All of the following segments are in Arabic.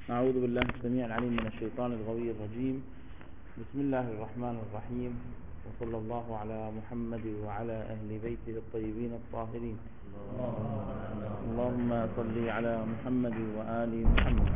أعوذ بالله السميع العليم من الشيطان الغوي الرجيم. بسم الله الرحمن الرحيم، وصلى الله على محمد وعلى أهل بيته الطيبين الطاهرين. اللهم صل على محمد وآل محمد.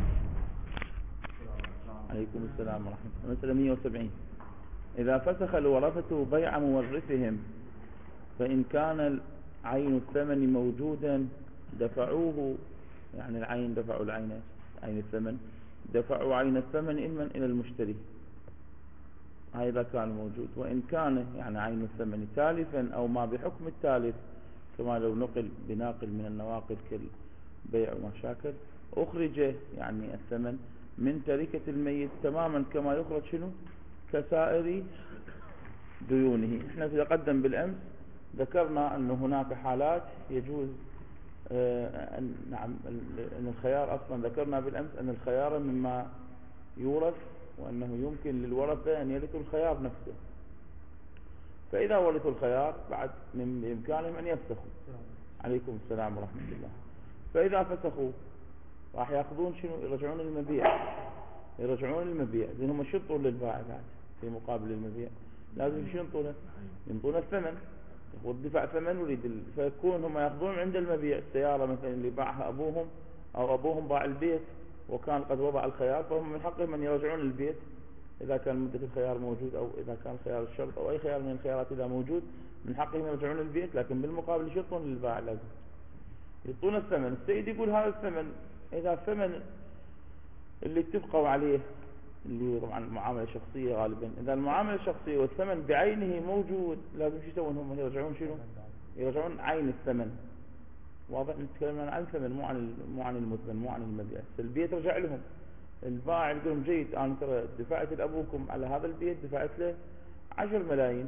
عليكم السلام ورحمة الله. مسألة 170. إذا فسخ الورثة بيع مورثهم فإن كان عين الثمن موجودا دفعوه، يعني العين دفعوا العين، عين الثمن دفعوا عين الثمن إلما إلى المشتري، هذا كان موجود. وإن كان يعني عين الثمن تالفا أو ما بحكم التالف، كما لو نقل بناقل من النواقل كالبيع وما شاكل، أخرج يعني الثمن من تركة الميت تماما كما يخرج شنو كسائر ديونه. احنا تقدم بالأمس ذكرنا أن هناك حالات يجوز نعم أن الخيار أصلا ذكرنا بالأمس أن الخيار مما يورث، وأنه يمكن للورثة أن يرثوا الخيار نفسه. فإذا ورثوا الخيار بعد من بإمكانهم أن يفسخوا. عليكم السلام ورحمة الله. فإذا فسخوا راح يأخذون شنو؟ يرجعون المبيع. زين هم شنطوا للبائع بعد في مقابل المبيع لازم يشنطوا له، ينطون الثمن، والدفع ثمن وريد فيكون هم يأخذون عند المبيع السيارة مثلا اللي باعها أبوهم، أو أبوهم باع البيت وكان قد وضع الخيار، فهم من حقهم أن يرجعون البيت إذا كان مدة الخيار موجود، أو إذا كان خيار الشرط أو أي خيار من الخيارات إذا موجود من حقهم يرجعون البيت. لكن بالمقابل يشطون للبائع، لازم يعطون الثمن. السيد يقول هذا الثمن، إذا الثمن اللي اتفقوا عليه اللي طبعا معاملة شخصية غالبا، إذا المعاملة الشخصية والثمن بعينه موجود لازم شو يسوون هم؟ يرجعون شنو؟ يرجعون عين الثمن. واضح؟ نتكلم عن الثمن مو عن المثمن، مو عن المبيع. البيت رجع لهم، البائع يقول لهم جيد أنا ترى دفعت لأبوكم على هذا البيت دفعت له 10 ملايين،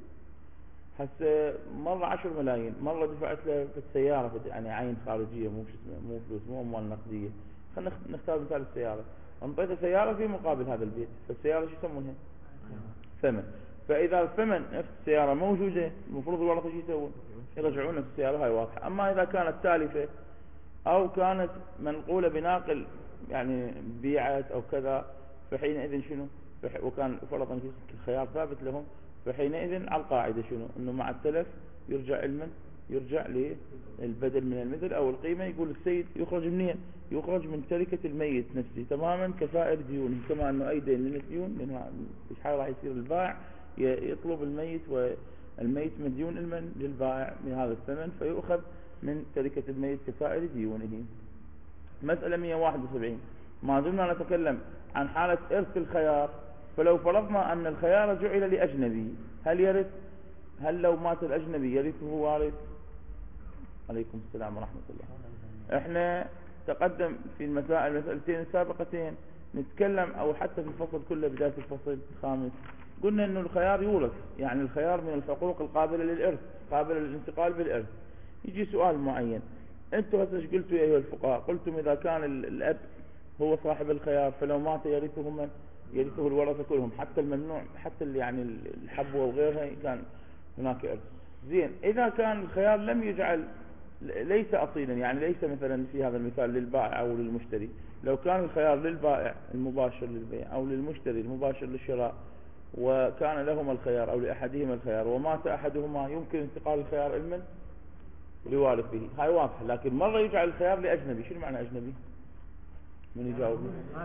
هسه مرة 10 ملايين، مرة دفعت له في السيارة يعني عين خارجية، مو فلوس، مو أموال نقدية. خلينا نختار مثال السيارة، انطيته سيارة في مقابل هذا البيت، فالسيارة شو يسمونها؟ ثمن. فإذا الثمن نفس السيارة موجودة المفروض الورثة شو يسوون؟ يرجعون نفس السيارة، هاي واضحة. أما إذا كانت تالفة أو كانت منقولة بناقل يعني بيعت أو كذا، فحينئذ شنو؟ وكان فرضا الخيار ثابت لهم، فحينئذ على القاعدة شنو؟ إنه مع التلف يرجع يرجع للبدل من المثل أو القيمة. يقول السيد يخرج منين؟ يخرج من تركة الميت نفسه تماما كسائر ديونه، كما أنه أي دين من الديون، لأنه إيش حال راح يصير البائع يطلب الميت والميت مديون للبائع من هذا الثمن، فيؤخذ من تركة الميت كسائر ديونه. مسألة 171. ما زلنا نتكلم عن حالة إرث الخيار. فلو فرضنا أن الخيار جعل لأجنبي، هل يرث؟ هل لو مات الأجنبي يرثه وارث؟ عليكم السلام ورحمة الله. احنا تقدم في المسألتين السابقتين نتكلم، أو حتى في الفصل كله بداية الفصل الخامس قلنا أنه الخيار يورث، يعني الخيار من الحقوق القابلة للإرث، قابلة للانتقال بالإرث. يجي سؤال معين، أنتم هسه ايش قلتوا يا أيها الفقهاء؟ قلتم إذا كان الأب هو صاحب الخيار فلو مات يرثه من؟ يرثه الورثة كلهم، حتى الممنوع، حتى اللي يعني الحبوة وغيرها كان هناك إرث. زين، إذا كان الخيار لم يجعل ليس أصيلا، يعني ليس مثلا في هذا المثال للبائع أو للمشتري، لو كان الخيار للبائع المباشر للبيع أو للمشتري المباشر للشراء، وكان لهما الخيار أو لأحدهما الخيار ومات أحدهما، يمكن انتقال الخيار المن لوارثه، هاي واضحة. لكن مرة يجعل الخيار لأجنبي. شنو معنى أجنبي؟ من يجاوب؟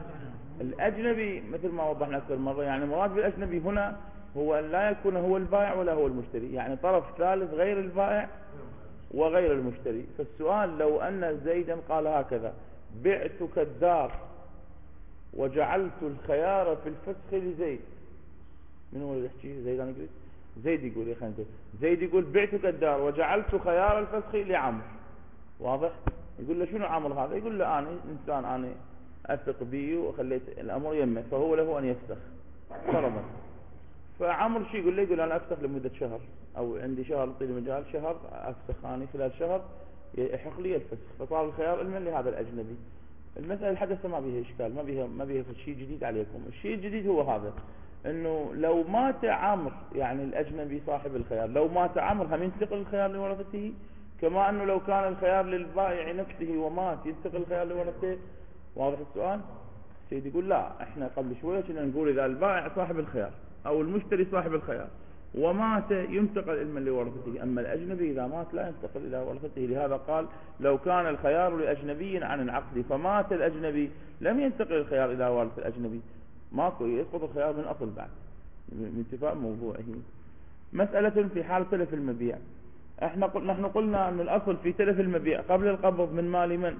الأجنبي مثل ما وضحنا أكثر مرة، يعني مراد بالأجنبي هنا هو أن لا يكون هو البائع ولا هو المشتري، يعني طرف ثالث غير البائع وغير المشتري. فالسؤال لو أن زيدا قال هكذا: بعتك الدار وجعلت الخيار في الفسخ لزيد. من هو اللي يحكي؟ زيد؟ أنا قلت زيد يقول يا خالد، زيد يقول بعتك الدار وجعلت خيار الفسخ لعمر. واضح؟ يقول له شنو عمر هذا؟ يقول له أنا إنسان أنا أثق به وخليت الأمر يمه، فهو له أن يفسخ فرضا. فعمر شو يقول له؟ يقول أنا أفسخ لمدة شهر، أو عندي شهر طيل مجال شهر أفسخ، أنا خلال شهر يحق لي الفسخ. فصار الخيار المن لهذا الأجنبي. المسألة الحدثة ما بيها إشكال، ما بيها شيء جديد عليكم. الشيء الجديد هو هذا، إنه لو مات عمر، يعني الأجنبي صاحب الخيار، لو مات عمر هم ينتقل الخيار لورثته، كما أنه لو كان الخيار للبائع نفسه ومات ينتقل الخيار لورثته. واضح السؤال؟ سيد يقول لا، احنا قبل شوية كنا نقول اذا البائع صاحب الخيار او المشتري صاحب الخيار ومات ينتقل علما لورثته، اما الاجنبي اذا مات لا ينتقل الى ورثته. لهذا قال لو كان الخيار لاجنبي عن العقد فمات الاجنبي لم ينتقل الخيار الى وارث الاجنبي، ماكو يسقط الخيار من اصل بعد من انتفاء موضوعه. مسألة في حال تلف المبيع. نحن قلنا ان الاصل في تلف المبيع قبل القبض من مال من؟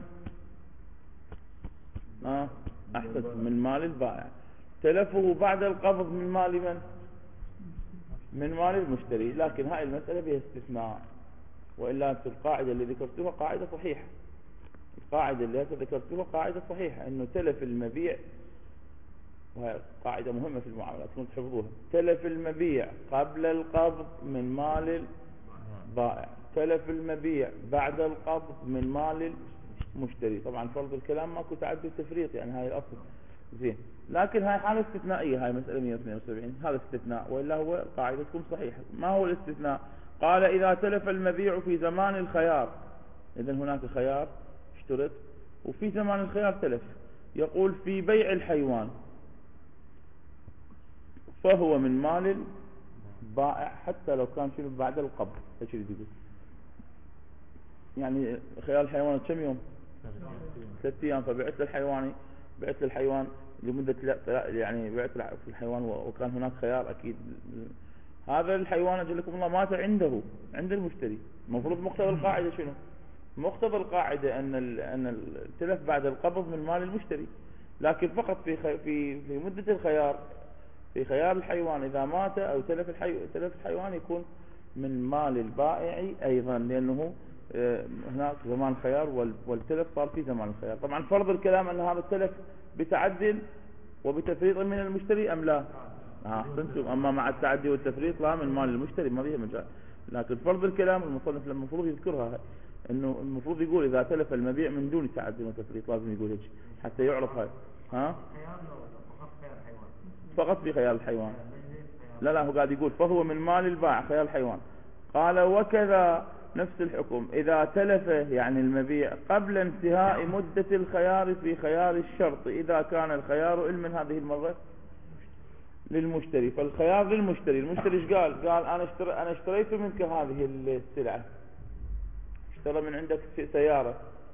احسن، من مال البائع. تلفه بعد القبض من مال من؟ من مال المشتري. لكن هاي المسألة بها استثناء، وإلا القاعدة اللي ذكرتها قاعدة صحيحة. القاعدة اللي ذكرتها قاعدة صحيحة، انه تلف المبيع، وهي قاعدة مهمة في المعاملات كنت تحفظوها، تلف المبيع قبل القبض من مال البائع، تلف المبيع بعد القبض من مال المشتري. طبعا فرض الكلام ماكو تعدد تفريط، يعني هاي الأصل زين. لكن هاي حالة استثنائية، هاي مسألة 172 هذا استثناء، وإلا هو قاعدتكم صحيحة. ما هو الاستثناء؟ قال إذا تلف المبيع في زمان الخيار، إذن هناك خيار اشترط وفي زمان الخيار تلف. يقول في بيع الحيوان فهو من مال البائع حتى لو كان شنو بعد القبض. ايش يريد يقول؟ يعني خيار الحيوان كم يوم؟ 3 أيام. فبعت الحيوان لمدة يعني بعت الحيوان وكان هناك خيار أكيد. هذا الحيوان أجل لكم الله مات عند المشتري. المفروض مقتضى القاعدة شنو؟ مقتضى القاعدة أن التلف بعد القبض من مال المشتري، لكن فقط في مدة الخيار، في خيار الحيوان إذا مات أو تلف الحيوان يكون من مال البائع أيضا، لأنه هناك زمان خيار والتلف صار في زمان الخيار. طبعا فرض الكلام أن هذا التلف بتعدل وبتفريط من المشتري أم لا؟ أحسنتم. أما مع التعدي والتفريط لا، من مال المشتري ما فيها مجال. لكن فرض الكلام المصنف لما المفروض يذكرها، انه المفروض يقول اذا تلف المبيع من دون تعدي وتفريط، لازم يقول هيك حتى يعرف هاي. فقط في خيار الحيوان. لا هو قاعد يقول فهو من مال البائع خيار الحيوان. قال وكذا نفس الحكم إذا تلف يعني المبيع قبل انتهاء مدة الخيار في خيار الشرط، إذا كان الخيار من هذه المرة للمشتري. فالخيار للمشتري. المشتري ايش قال؟ قال أنا اشتريت منك هذه السلعة، اشترى من عندك سيارة،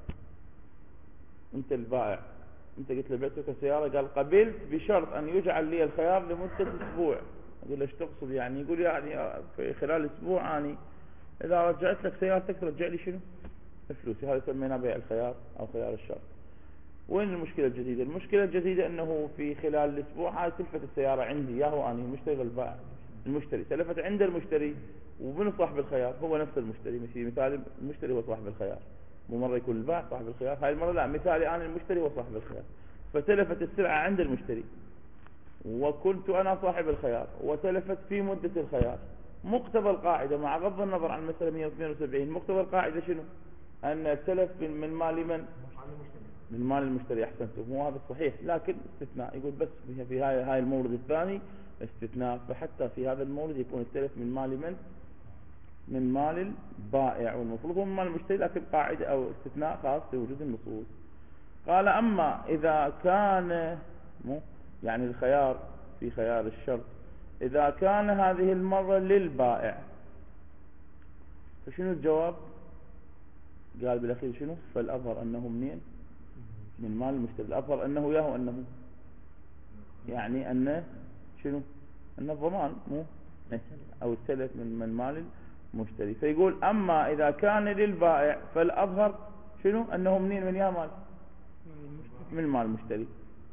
أنت البائع، أنت قلت له بعتك سيارة، قال قبلت بشرط أن يجعل لي الخيار لمدة أسبوع. أقول له ايش تقصد يعني؟ يقول يعني في خلال أسبوع أني إذا رجعت لك سيارتك ترجع لي شنو؟ فلوسي. هذا سمينا بيع الخيار أو خيار الشرط. وين المشكلة الجديدة؟ المشكلة الجديدة أنه في خلال الأسبوع هاي تلفت السيارة عندي، يا هو أنا المشتري والبائع. المشتري تلفت عند المشتري، ومن صاحب الخيار؟ هو نفس المشتري. مثالي المشتري هو صاحب الخيار، مو مرة يكون البائع صاحب الخيار، هاي المرة لا، مثالي أنا المشتري هو صاحب الخيار. فتلفت السلعة عند المشتري وكنت أنا صاحب الخيار، وتلفت في مدة الخيار. مقتضى القاعدة مع غض النظر عن المسألة 172، مقتضى القاعدة شنو؟ أن التلف من مال من؟ من مال المشتري. أحسنتم، هو هذا الصحيح، لكن استثناء. يقول بس في هاي المورد الثاني استثناء، فحتى في هذا المورد يكون التلف من مال من؟ من مال البائع، والمفروض هو من مال المشتري، لكن قاعدة أو استثناء خاص بوجود النصوص. قال أما إذا كان يعني الخيار في خيار الشرط، إذا كان هذه المرة للبائع، فشنو الجواب؟ قال بالأخير شنو؟ فالأظهر أنه منين؟ من مال المشتري. الأظهر أنه ياهو أنه يعني أنه شنو؟ أنه الضمان مو أو التلف من مال المشتري. فيقول أما إذا كان للبائع فالأظهر شنو؟ أنه منين؟ من يا مال؟ من مال المشتري.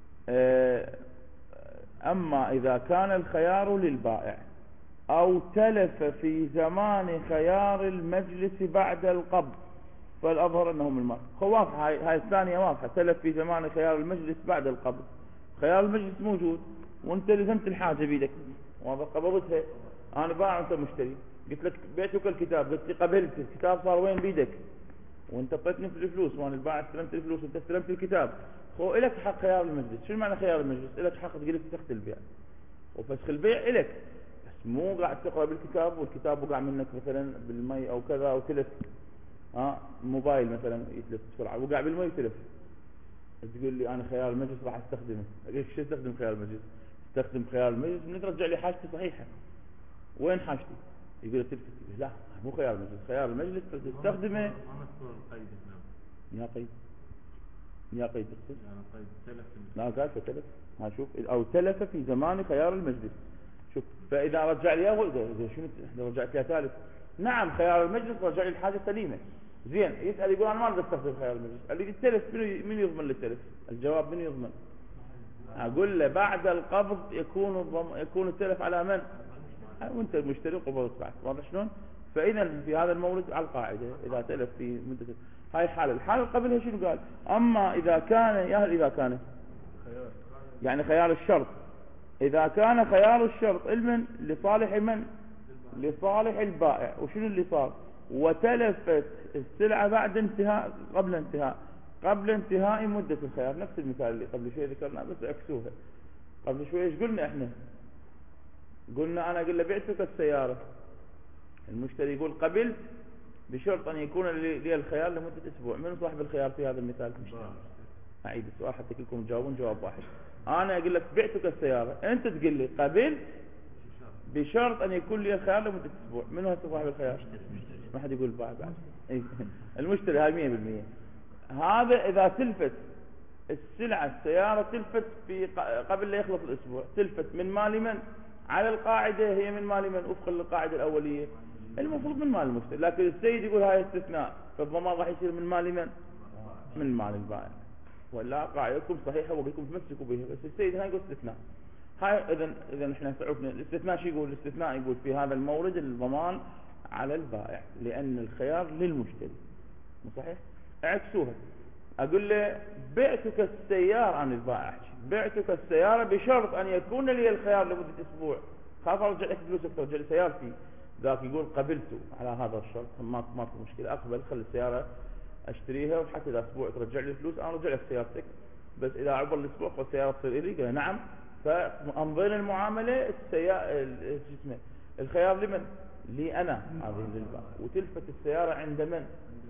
أما إذا كان الخيار للبائع أو تلف في زمان خيار المجلس بعد القبض فالأظهر أنه من المال. واضحة هاي الثانية واضحة. تلف في زمان خيار المجلس بعد القبض، خيار المجلس موجود وانت لزمت الحاجة بيدك، واضح، قبضتها، أنا باع وانت مشتري، قلت لك بعتك الكتاب، قلت لي قبلت الكتاب، صار وين بيدك؟ وانت اعطيتني في الفلوس، وانا البائع استلمت الفلوس وانت استلمت الكتاب. إلك حق خيار المجلس. شو معنى خيار المجلس؟ إلك حق تقلب فسخ البيع، وفسخ البيع إلك، بس مو قاعد تقرأ بالكتاب والكتاب وقع منك مثلا بالمي أو كذا، أو تلف موبايل مثلا يتلف بسرعة وقع بالمي يتلف، تقول لي انا خيار المجلس راح استخدمه، اقول لك شو استخدم خيار المجلس؟ استخدم خيار المجلس من ترجع لي حاجتي صحيحه. وين حاجتي؟ يقول لك تلفت، لا مو خيار المجلس، خيار المجلس تستخدمه ما مذكور القيد هنا. يا قيد، يا قيد تقصد؟ يعني قيد تلف. لا قال فتلف، ها شوف، او تلف في زمان خيار المجلس. شوف فاذا رجع لي اول شنو اذا رجعت لي ثالث؟ نعم خيار المجلس رجع لي الحاجه سليمه. زين يسال يقول انا ما اريد استخدم خيار المجلس، قال لي التلف من يضمن للتلف؟ الجواب من يضمن؟ اقول له بعد القبض يكون التلف على من؟ وانت المشتري قبضت بعد. واضح شلون؟ فاذا في هذا المورد على القاعده اذا تلف في مده هاي الحاله. الحاله اللي قبلها شنو قال؟ اما اذا كان يا هل اذا كان يعني خيار الشرط، اذا كان خيار الشرط علما لصالح من؟ لصالح البائع. وشنو اللي صار؟ وتلفت السلعه بعد انتهاء قبل انتهاء مده الخيار. نفس المثال اللي قبل شوي ذكرناه بس عكسوها. قبل شوي ايش قلنا احنا؟ قلنا انا اقول له بعتك السياره، المشتري يقول قبلت بشرط ان يكون لي الخيار لمده اسبوع. من صاحب الخيار في هذا المثال؟ اعيد السؤال حتى كلكم تجاوبون جواب واحد. انا اقول لك بعتك السياره، انت تقول لي قبلت بشرط ان يكون لي الخيار لمده اسبوع. من هو صاحب الخيار؟ ما حد يقول بعد المشتري هاي 100%. هذا اذا تلفت السلعه السياره تلفت في قبل لا يخلص الاسبوع، تلفت من مال من؟ على القاعده هي من مال من؟ وفقا للقاعده الاوليه المفروض من مال المشتري، لكن السيد يقول هاي استثناء، فالضمان راح يصير من مال من؟ من مال البائع. ولا قاعدتكم صحيحه وبكم تمسكوا بها، بس السيد هنا يقول استثناء. هاي اذا احنا عرفنا الاستثناء شو يقول؟ الاستثناء يقول في هذا المورد الضمان على البائع لان الخيار للمشتري. مو صحيح؟ عكسوها، اقول له بعتك السياره عن البائع، احكي بعتك السياره بشرط ان يكون لي الخيار لمده اسبوع. خاف ارجع لك فلوسك ترجع لي سيارتي. ذاك يقول قبلته على هذا الشرط، ماكو مشكله، اقبل خلي السياره اشتريها وحتى اذا اسبوع ترجع لي الفلوس انا ارجع لك سيارتك، بس اذا عبر الاسبوع فالسياره تصير لي. قال نعم. فامضينا المعامله الخيار لمن؟ لي انا هذه للبائع. وتلفت السياره عند من؟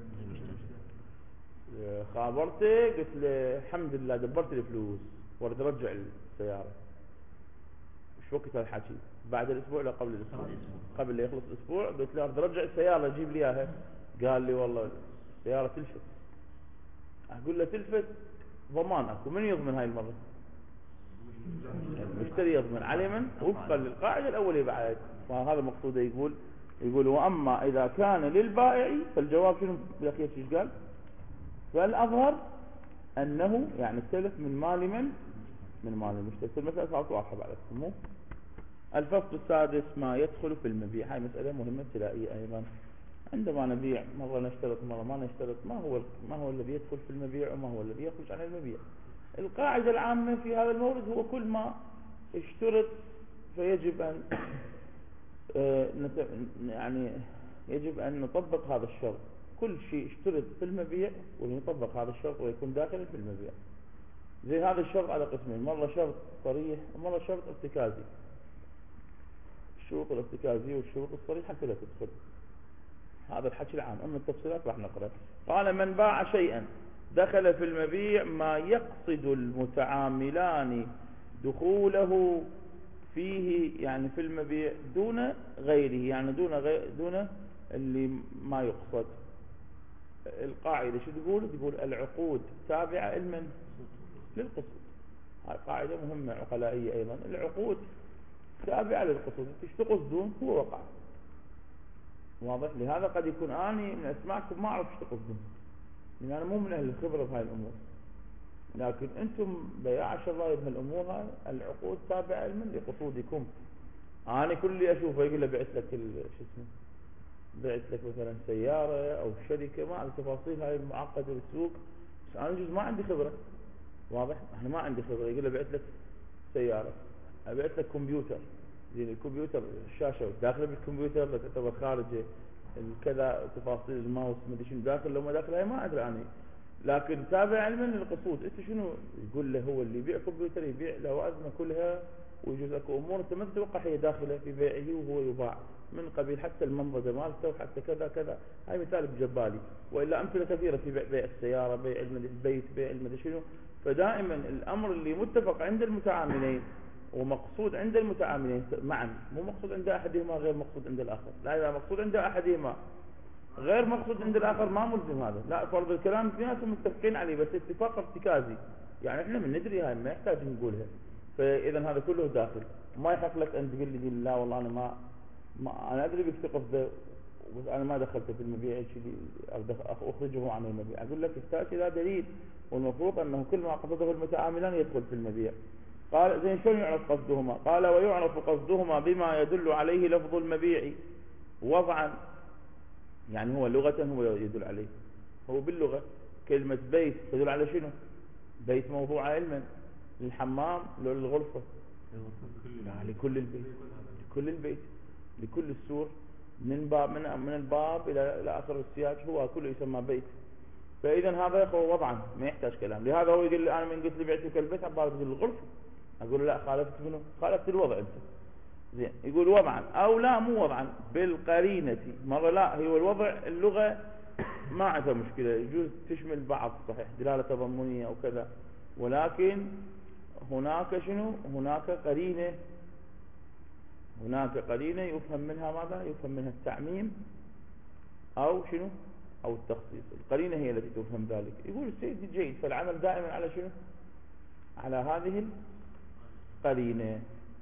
خابرته قلت له الحمد لله دبرت الفلوس واريد ارجع السياره. ايش وقت الحكي؟ بعد الاسبوع ولا قبل الاسبوع؟ قبل لا يخلص الاسبوع. قلت له اريد ارجع السياره جيب لي اياها. قال لي والله السياره تلفت. اقول له تلفت ضمان اكو، من يضمن هاي المره؟ المشتري يضمن عليه من؟ وفقا للقاعده الاوليه بعد. فهذا مقصوده يقول واما اذا كان للبائع فالجواب شنو بالاخير؟ ايش قال؟ فالأظهر أنه يعني السلف من مال من؟ من مال المشتري. المسألة صارت واضحة بعد مو؟ الفصل السادس ما يدخل في المبيع. هاي مسألة مهمة ابتدائية أيضا. عندما نبيع مرة نشترط مرة ما نشترط، ما هو الذي يدخل في المبيع وما هو الذي يخرج عن المبيع. القاعدة العامة في هذا المورد هو كل ما اشترط فيجب أن يعني يجب أن نطبق هذا الشرط. كل شيء اشترط في المبيع ونطبق هذا الشرط ويكون داخل في المبيع. زي هذا الشرط على قسمين، مرة شرط صريح ومرة شرط ارتكازي. الشروط الارتكازية والشروط الصريحة كلها تدخل. هذا الحكي العام، أما التفصيلات راح نقرأ. قال من باع شيئا دخل في المبيع ما يقصد المتعاملان دخوله فيه، يعني في المبيع دون غيره، يعني دون اللي ما يقصد. القاعدة شو تقول العقود تابعة علما للقصود. هاي قاعدة مهمة عقلائية أيضا. العقود تابعة للقصود، ايش تقصدون هو وقع. واضح؟ لهذا قد يكون اني من اسمعكم ما اعرف ايش تقصدون، لان انا مو من اهل الخبرة بهاي الامور، لكن انتم بياع شرايب هالامور هاي العقود تابعة علما لقصودكم. انا كل اللي اشوفه يقول له بعت لك شو اسمه، بعت لك مثلا سيارة او شركة، ما اعرف تفاصيل هاي المعقدة بالسوق، بس انا جزء ما عندي خبرة. واضح؟ احنا ما عندي خبرة. يقول له بعت لك سيارة، بعت لك كمبيوتر، زين الكمبيوتر الشاشة داخله بالكمبيوتر لا تعتبر خارجه، الكذا تفاصيل الماوس ما ادري شنو داخل لو ما داخل هاي ما ادري انا، لكن تابع علما للقصود. انت شنو يقول له؟ هو اللي يبيع كمبيوتر يبيع لوازمه كلها، ويجوز اكو امور انت ما تتوقع هي داخله في بيعه وهو يباع، من قبيل حتى المنضده مالته وحتى كذا كذا. هاي مثال بجبالي، والا امثله كثيره في بيع السياره، بيع البيت، بيع المدري شنو. فدائما الأمر اللي متفق عند المتعاملين ومقصود عند المتعاملين معا، مو مقصود عند أحدهما غير مقصود عند الآخر. لا، إذا مقصود عند أحدهما غير مقصود عند الآخر ما ملزم هذا. لا، فرض الكلام اثنيناتهم متفقين عليه بس اتفاق ارتكازي، يعني احنا من ندري هاي ما يحتاج نقولها. فإذا هذا كله داخل. ما يحق لك أن تقول لي لا والله أنا ما أنا أدري بيكتقف ذا بس أنا ما دخلته في المبيع شيء أخرجه عن المبيع. أقول لك احتاج إلى دليل، والمفروض أنه كل ما قصده المتعاملان يدخل في المبيع. قال زين شلون يعرف قصدهما؟ قال ويعرف قصدهما بما يدل عليه لفظ المبيع وضعا، يعني هو لغة هو يدل عليه. هو باللغة كلمة بيت تدل على شنو؟ بيت موضوع علما، للحمام لو للغرفة؟ لكل البيت، لكل البيت، لكل السور من باب من الباب إلى آخر السياج هو كله يسمى بيت. فإذا هذا هو وضعا ما يحتاج كلام. لهذا هو يقول لي أنا من قلت لي بعتك البيت عبارة تقول الغرفة، أقول له لا خالفت منه، خالفت الوضع أنت. زين يقول وضعا أو لا مو وضعا بالقرينة. مرة لا هو الوضع اللغة ما عندها مشكلة، يجوز تشمل بعض صحيح دلالة تضمنية أو كذا، ولكن هناك شنو؟ هناك قرينة، هناك قرينة يفهم منها ماذا؟ يفهم منها التعميم أو شنو؟ أو التخصيص. القرينة هي التي تفهم ذلك. يقول السيد جيد، فالعمل دائما على شنو؟ على هذه القرينة.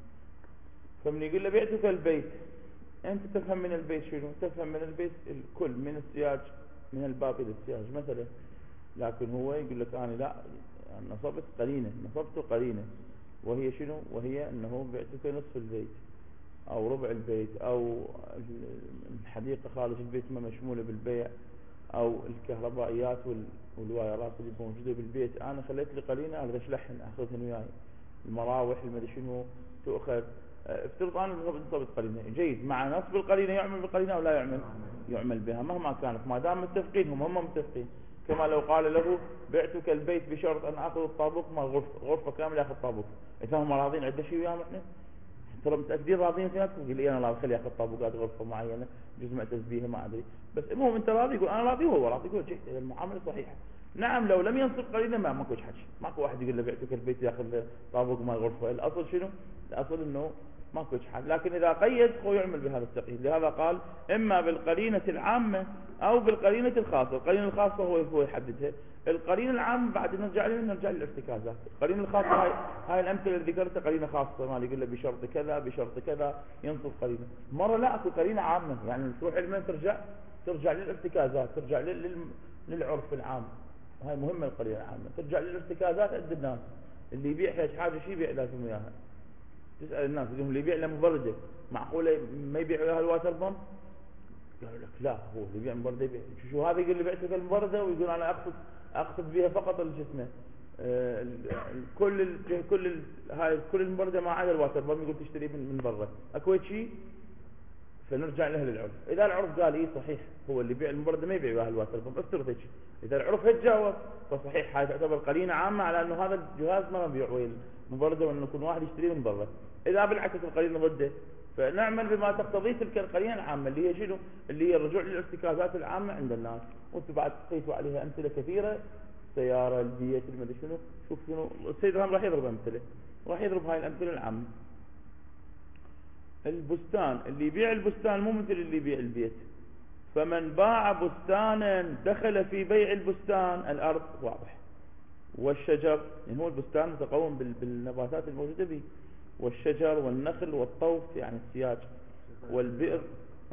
فمن يقول له بعتك البيت، أنت تفهم من البيت شنو؟ تفهم من البيت الكل، من السياج، من الباب إلى السياج مثلا. لكن هو يقول لك أنا لا نصبت قرينة، نصبت قرينة، وهي شنو؟ وهي أنه بعتك نصف البيت أو ربع البيت أو الحديقة خارج البيت ما مشمولة بالبيع أو الكهربائيات والوايرات اللي موجودة بالبيت. أنا خليت لي قرينة أقدر أشلحن أخذهن وياي، المراوح المدري شنو تؤخذ. افترض أنا نصبت قرينة جيد، مع نصب القرينة يعمل بالقرينة أو لا يعمل؟ يعمل بها مهما كانت، ما دام متفقين هم متفقين. كما لو قال له بعتك البيت بشرط أن أخذ الطابوق مع غرفة كاملة أخذ طابوق، إذا هم راضين عدة شيء وياهم إحنا ترى متأكدين راضين فيها، تقول لي أنا لا خلي أخذ طابوقات غرفة معينة جزء معتز بيها ما أدري، بس المهم أنت راضي، يقول أنا راضي وهو راضي، يقول جيد المعاملة صحيحة. نعم لو لم ينصب قرينة ما ماكو حكي، ماكو واحد يقول له بعتك البيت ياخذ طابوق مع غرفة. الأصل شنو؟ الأصل إنه ماكو حال. لكن إذا قيد هو يعمل بهذا التقييد. لهذا قال إما بالقرينة العامة أو بالقرينة الخاصة. القرينة الخاصة هو يحددها. القرينة العامة بعد نرجع للارتكازات. القرينة الخاصة هاي الأمثلة اللي ذكرتها قرينة خاصة، ما يقول له بشرط كذا بشرط كذا ينصب قرينة. مرة لا أكو قرينة عامة، يعني تروح علما ترجع للارتكازات، ترجع للعرف العام. هاي مهمة القرينة العامة، ترجع للارتكازات عند الناس. اللي يبيع حاجة شيء يبيع لازم وياها. تسأل الناس يقولون اللي يبيع له مبردة معقولة ما يبيع وياها الواتر بامب؟ قالوا لك لا، هو اللي يبيع مبردة يبيع. شو هذا يقول لي بعتك المبردة ويقول أنا أقصد بها فقط الجسمة. كل المبردة ما عدا الواتر بامب يقول تشتري من برا. أكو شيء فنرجع له للعرف. إذا العرف قال إيه صحيح هو اللي يبيع المبردة ما يبيع وياها الواتر بامب، افترض هيك. إذا العرف هتجاوب فصحيح هاي تعتبر قرينة عامة على أنه هذا الجهاز ما بيبيع ويا المبردة وأنه يكون واحد يشتريه من برا. إذا بالعكس القرينة ضده فنعمل بما تقتضيه تلك القرينة العامة اللي هي شنو؟ اللي هي الرجوع للارتكازات العامة عند الناس. وانتم بعد قيسوا عليها أمثلة كثيرة، السيارة، البيت، المدري شنو. شوف شنو السيد رام راح يضرب أمثلة، راح يضرب هاي الأمثلة العامة. البستان، اللي يبيع البستان مو مثل اللي يبيع البيت. فمن باع بستانا دخل في بيع البستان الأرض واضح، والشجر، يعني هو البستان متقوم بالنباتات الموجودة به، والشجر والنخل والطوف يعني السياج، والبئر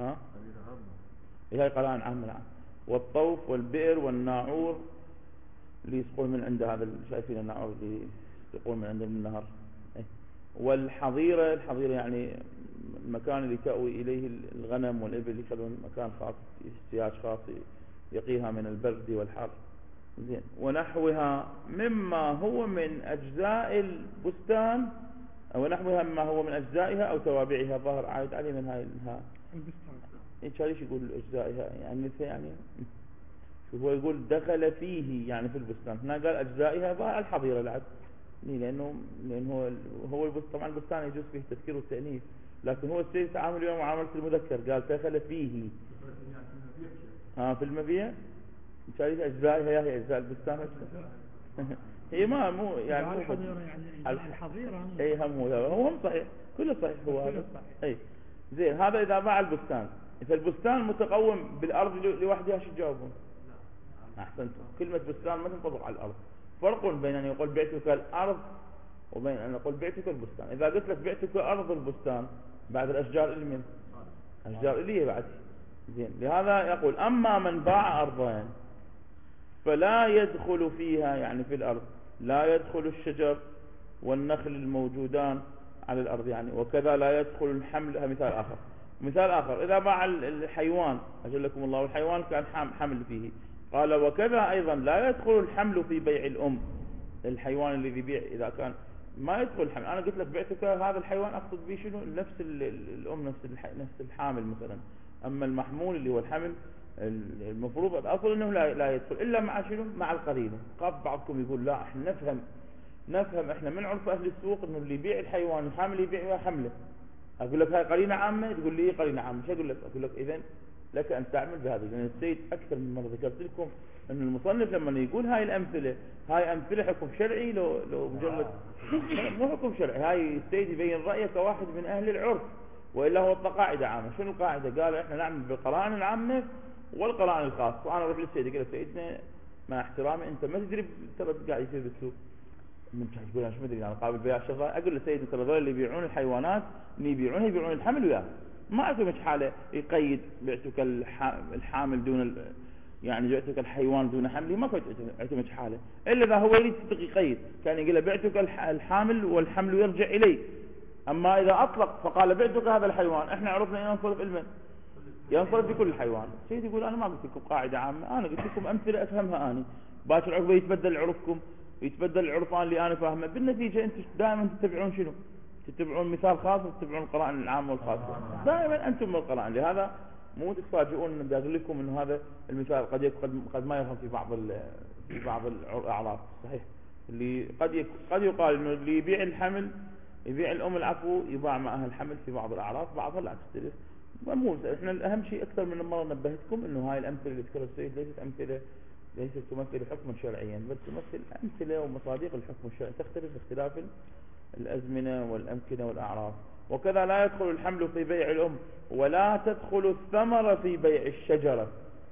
هاي قرائن عامة الآن، والطوف والبئر والناعور اللي يسقون من عند هذا شايفين الناعور اللي يسقون من عند النهر، والحظيرة، الحظيرة يعني المكان اللي تأوي إليه الغنم والإبل، يخلون مكان خاص سياج خاص يقيها من البرد والحر. زين ونحوها مما هو من أجزاء البستان، أو نحوها مما هو من أجزائها أو توابعها. ظاهر عائد عليه من هاي البستان. إيش هذا يقول أجزائها يعني شو هو يقول دخل فيه يعني في البستان. هنا قال أجزائها ظاهر الحظيرة العد، لأنه هو البستان. طبعا البستان يجوز فيه التذكير والتأنيث، لكن هو السيد تعامل يوم معاملة المذكر، قال دخل فيه في المبيع. شايف أجزائها هي أجزاء البستان. هي ما مو يعني مو الحظيرة يعني الحظيرة اي هو صحيح، كله صحيح هو هذا. اي زين، هذا اذا باع البستان. اذا البستان متقوم بالارض لوحدها شو تجاوبون؟ احسنتم، كلمة بستان ما تنطبق على الارض. فرق بين ان يقول بعتك الارض وبين ان يقول بعتك البستان. اذا قلت لك بعتك ارض البستان بعد الاشجار اللي من اشجار اللي هي بعد. زين، لهذا يقول اما من باع ارضين فلا يدخل فيها، يعني في الارض لا يدخل الشجر والنخل الموجودان على الارض يعني، وكذا لا يدخل الحمل. مثال اخر، مثال اخر، اذا باع الحيوان اجلكم الله والحيوان كان حمل فيه، قال وكذا ايضا لا يدخل الحمل في بيع الام. الحيوان الذي يبيع اذا كان ما يدخل الحمل، انا قلت لك بعتك هذا الحيوان اقصد به شنو؟ نفس الام، نفس الحامل مثلا. اما المحمول اللي هو الحمل المفروض الاصل انه لا يدخل الا مع شنو؟ مع القرينه. قاب بعضكم يقول لا احنا نفهم احنا من عرف اهل السوق انه اللي يبيع الحيوان الحامل يبيع حمله. اقول لك هاي قرينه عامه، تقول لي قرينه عامه، شو اقول لك؟ اقول لك اذا لك ان تعمل بهذا. لان السيد اكثر من مره ذكرت لكم ان المصنف لما يقول هاي الامثله، هاي امثله حكم شرعي، لو مجرد مو حكم شرعي، هاي السيد يبين رايه كواحد من اهل العرف، والا هو قاعده عامه. شنو القاعده؟ قال احنا نعمل بالقرائن العامه والقرائن الخاصه. وانا اروح للسيد اقول له سيدنا مع احترامي انت ما تدري ترى قاعد يصير بالسوق، من تقول انا شو مدري، انا قابل بيع شغله. اقول له سيدي ترى هذول اللي يبيعون الحيوانات اللي يبيعون الحمل وياه، ما اكو مش حاله يقيد بعتك الحامل دون يعني بعتك الحيوان دون حمله، ما كنت اعتمد حاله الا اذا هو يريد يقيد، كان يقول له بعتك الحامل والحمل يرجع الي. اما اذا اطلق فقال بعتك هذا الحيوان، احنا عرفنا ينصرف المن ينصرف بكل الحيوان. سيدي يقول انا ما قلت لكم قاعده عامه، انا قلت لكم امثله افهمها انا، باكر عقبه يتبدل عرفكم، يتبدل العرفان اللي انا فاهمه. بالنتيجه انتم دائما تتبعون شنو؟ تتبعون مثال خاص وتتبعون القرائن العامه والخاصه، دائما انتم من القرائن. لهذا مو تتفاجئون ان اقول لكم انه هذا المثال قد ما يفهم في بعض الاعراف. صحيح، اللي قد يقال انه اللي يبيع الحمل يبيع الام العفو يباع معها الحمل في بعض الاعراف، بعضها لا تختلف. مو احنا الاهم شيء اكثر من مره نبهتكم انه هاي الامثله اللي ذكرها السيد ليست تمثل حكما شرعيا، بل تمثل امثله ومصادق الحكم الشرعي، تختلف باختلاف الازمنه والامكنه والاعراف. وكذا لا يدخل الحمل في بيع الام، ولا تدخل الثمره في بيع الشجره.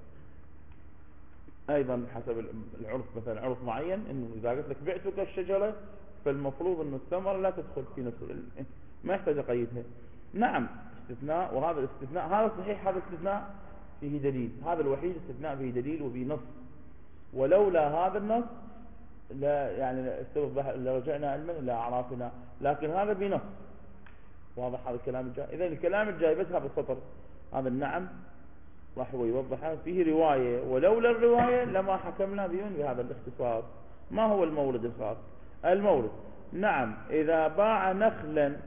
ايضا حسب العرف، مثلا عرف معين انه اذا قلت لك بعتك الشجره فالمفروض انه الثمره لا تدخل في نفس ما يحتاج اقيدها. نعم استثناء، وهذا الاستثناء هذا صحيح، هذا استثناء فيه دليل، هذا الوحيد استثناء فيه دليل وفيه نص. ولولا هذا النص لا يعني لرجعنا علما الى اعرافنا، لكن هذا بنص واضح. هذا الكلام الجاي، اذا الكلام الجاي بس هذا السطر هذا النعم راح هو يوضحها فيه روايه، ولولا الروايه لما حكمنا بهذا الاختصاص. ما هو المورد الخاص؟ المورد نعم اذا باع نخلا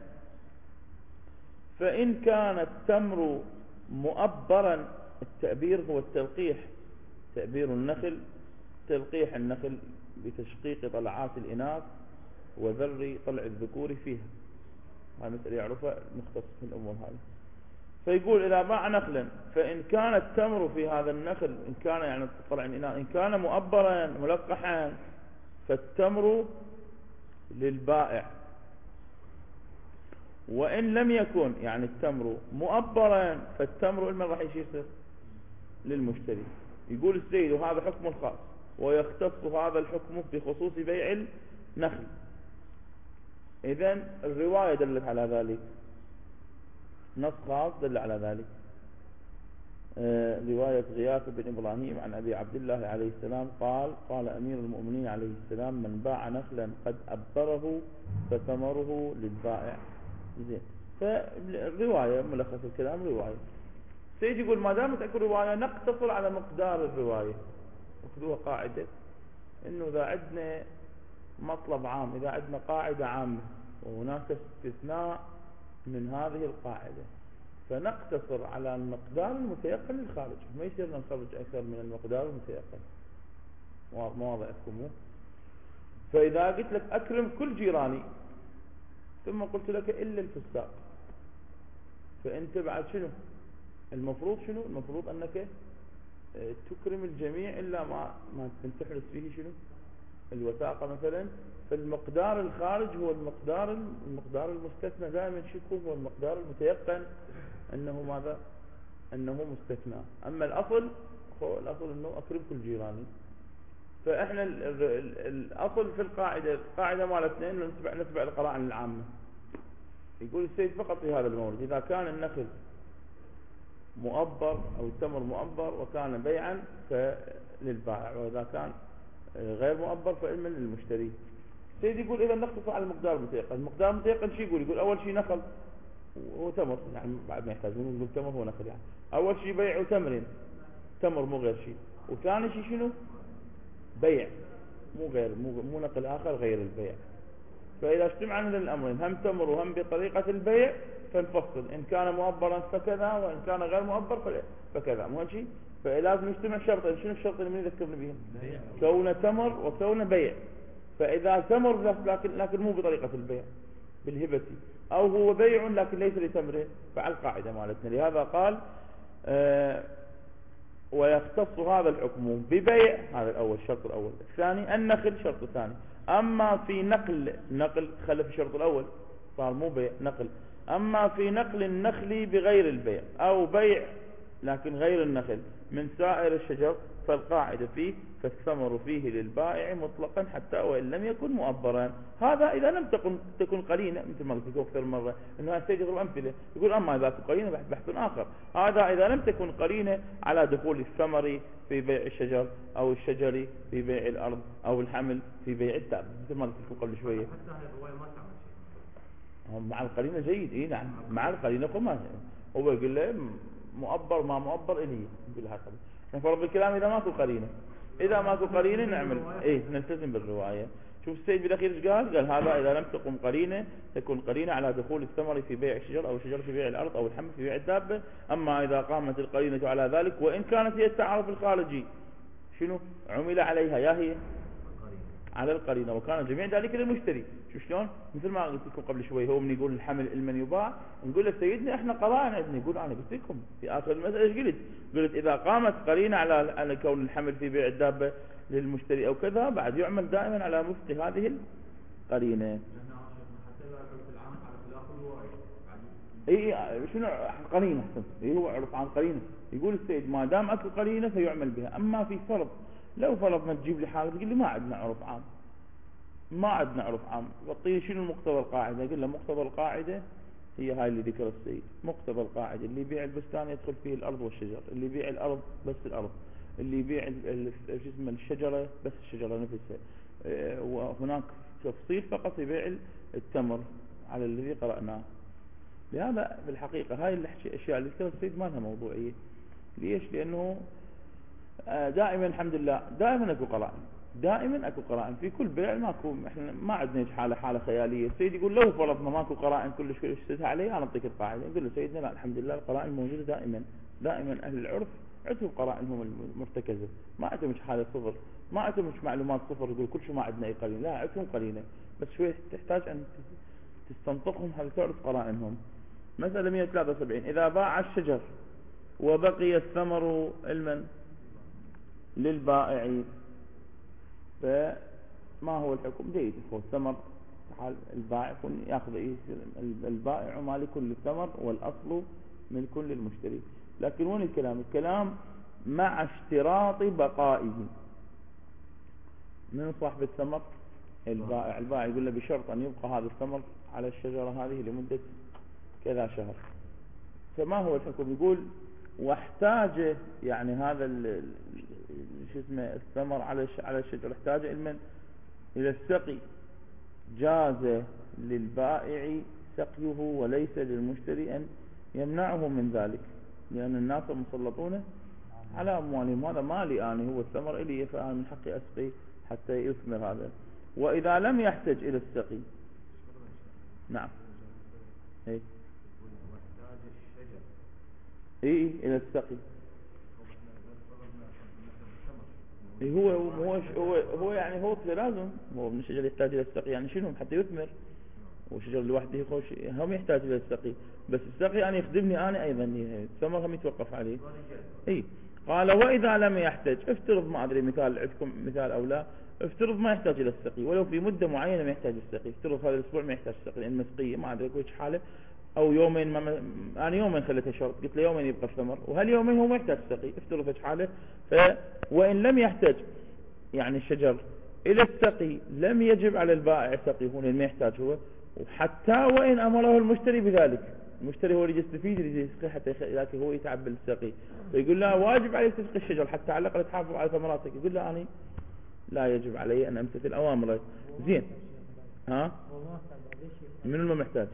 فان كان التمر مؤبرا، التأبير هو التلقيح، تأبير النخل تلقيح النخل بتشقيق طلعات الإناث وذر طلع الذكور فيها. هذا مسألة يعرفها مختص في الأمور هذه. فيقول إذا باع نخلا فإن كان التمر في هذا النخل، إن كان يعني طلع الإناث، إن كان مؤبرا ملقحا فالتمر للبائع، وإن لم يكن يعني التمر مؤبرا فالتمر لمن راح يصير؟ للمشتري. يقول السيد وهذا حكم خاص، ويختص هذا الحكم بخصوص بيع النخل. إذن الرواية دلت على ذلك، نص خاص دل على ذلك. رواية غياث بن إبراهيم عن أبي عبد الله عليه السلام قال قال أمير المؤمنين عليه السلام من باع نخلا قد أبره فثمره للبائع. زين، فالرواية ملخص الكلام رواية. سيجي يقول ما دامت اكو رواية نقتصر على مقدار الرواية. اخذوها قاعدة انه اذا عندنا مطلب عام، اذا عندنا قاعدة عامة وهناك استثناء من هذه القاعدة، فنقتصر على المقدار المتيقن للخارج، ما يصير نخرج اكثر من المقدار المتيقن. واضح افهموا؟ فاذا قلت لك اكرم كل جيراني ثم قلت لك الا الفساق، فانت بعد شنو المفروض؟ شنو المفروض؟ انك تكرم الجميع الا ما تحرص فيه شنو الوثاقة مثلا، فالمقدار الخارج هو المقدار المستثنى. دائما شكوه هو المقدار المتيقن أنه ماذا؟ أنه مستثنى. أما الأصل هو الأصل أنه أكرمكم الجيراني. فإحنا الأصل في القاعدة مال اثنين نتبع القرائن العامة. يقول السيد فقط في هذا المورد إذا كان النخل مؤبر أو التمر مؤبر وكان بيعا فللبائع، وإذا كان غير مؤبر فإلما للمشتري. السيد يقول إذا نقتصر على المقدار المتيقن. المقدار المتيقن شيء يقول أول شيء نخل وتمر، يعني بعد ما يحتاجون نقول تمر هو نخل. يعني أول شيء بيع وتمر، تمر مو غير شيء. وثاني شيء شنو؟ بيع مو نقل آخر غير البيع. فإذا اجتمع من الأمرين هم تمر وهم بطريقة البيع فنفصل، إن كان مؤبرا فكذا وإن كان غير مؤبر فكذا. مو هالشيء؟ فلازم يجتمع شرطين. شنو الشرط اللي من يذكرنا بهم؟ كون تمر وكون بيع. فإذا تمر لكن مو بطريقة البيع بالهبة، أو هو بيع لكن ليس لتمره، فعلى القاعدة مالتنا. لهذا قال ويختص هذا الحكم ببيع. هذا الأول، الشرط الأول. الثاني النخل، شرط الثاني. أما في نقل خلف الشرط الأول صار مو بيع، نقل. أما في نقل النخل بغير البيع أو بيع لكن غير النخل من سائر الشجر فالقاعدة فيه فالثمر فيه للبائع مطلقا حتى وإن لم يكن مؤبرا. هذا إذا لم تكن قرينة، مثل ما قلت أكثر مرة أنه هذا يضرب أمثلة. يقول أما إذا تكون قرينة بحث آخر. هذا إذا لم تكن قرينة على دخول الثمر في بيع الشجر أو الشجر في بيع الأرض أو الحمل في بيع الدابة، مثل ما قلت قبل شوية. حتى هذه الرواية ما تعمل شيء مع القرينة جيد. إيه نعم، مع القرينة قمة. هو يقول له مؤبر ما مؤبر إليه، يقول لها قبل. نفرض بالكلام إذا ماكو قرينة، إذا ماكو قرينة نعمل إيه نلتزم بالرواية. شوف السيد بالأخير إيش قال هذا إذا لم تقم قرينة تكون قرينة على دخول الثمر في بيع الشجر أو الشجر في بيع الأرض أو الحمل في بيع الدابة. أما إذا قامت القرينة على ذلك وإن كانت هي التعارف الخارجي شنو عمل عليها؟ يا هي على القرينة وكان جميع ذلك للمشتري. شو شلون؟ مثل ما قلت لكم قبل شوي، هو من يقول الحمل المن يباع نقول له سيدنا احنا قرائن عندنا. يقول انا قلت لكم في اخر المسألة ايش قلت اذا قامت قرينة على كون الحمل في بيع الدابة للمشتري او كذا بعد يعمل دائما على وفق هذه القرينة. اي شنو قرينة؟ اي هو عرف عن قرينة. يقول السيد ما دام اكو قرينة فيعمل بها. اما في فرض، لو فرض ما تجيب لي حاجة تقول لي ما عندنا عرف عام، ما عندنا عرف عام، وطيه شنو مقتضى القاعدة؟ قل له مقتضى القاعدة هي هاي اللي ذكر السيد. مقتضى القاعدة اللي يبيع البستان يدخل فيه الأرض والشجر، اللي يبيع الأرض بس الأرض، اللي يبيع اسمه الشجرة بس الشجرة نفسها. وهناك تفصيل فقط يبيع التمر على الذي قرأناه. لهذا بالحقيقة هاي الأشياء اللي ذكر السيد ما لها موضوعية. ليش؟ لأنه دائما الحمد لله دائما اكو قرائن، دائما اكو قرائن في كل بيع. ماكو احنا ما عندنا حاله خياليه. السيد يقول لو فرضنا ماكو قرائن كلش اشتدها عليه انا اعطيك القاعده. نقول له سيدنا لا الحمد لله القرائن موجوده دائما اهل العرف عندهم قرائنهم المرتكزه، ما عندهم حاله صفر، ما عندهم معلومات صفر يقول كل شيء ما عندنا اي قرينه. لا عندهم قرينه بس شوي تحتاج ان تستنطقهم حتى تعرف قرائنهم. مسألة 173 إذا باع الشجر وبقي الثمر المن للبائع فما هو الحكم؟ جيد. هو الثمر حال البائع ياخذ البائع مالك للثمر والاصل من كل المشتري. لكن وين الكلام مع اشتراط بقائه. من صاحب الثمر؟ البائع يقول له بشرط ان يبقى هذا الثمر على الشجرة هذه لمدة كذا شهر. فما هو الحكم؟ يقول واحتاج يعني هذا شو اسمه الثمر على الشجر احتاج إلى السقي، جاز للبائع سقيه وليس للمشتري أن يمنعه من ذلك، لأن الناس مسلطون على أموالهم. هذا مالي أنا، هو الثمر إلي فأنا من حقي أسقي حتى يثمر هذا. وإذا لم يحتج إلى السقي نعم إيه إلى السقي. هو يعني هو لازم هو من الشجر يحتاج إلى السقي. يعني شنو حتى يثمر؟ والشجر لوحده يخش هم يحتاج إلى السقي، بس السقي يعني يخدمني أنا أيضا، الثمر هم يتوقف عليه. إيه قال وإذا لم يحتج، افترض ما أدري مثال عندكم مثال أو لا، افترض ما يحتاج إلى السقي، ولو في مدة معينة ما يحتاج السقي. افترض هذا الأسبوع ما يحتاج السقي لأن مسقية ما أدري وش حاله، أو يومين أنا يومين خليته شرط، قلت له يومين يبقى الثمر، وهاليومين هو ما يحتاج السقي. افترض وش حاله. وإن لم يحتاج يعني الشجر إلى السقي لم يجب على البائع سقي هنا ما يحتاج هو، وحتى وإن أمره المشتري بذلك. المشتري هو اللي يستفيد اللي يسقي حتى لكن هو يتعب بالسقي، فيقول له واجب عليك تسقي الشجر حتى على الأقل تحافظ على ثمراتك. يقول له أنا لا يجب علي أن أمتثل أوامره. زين ها من ما محتاج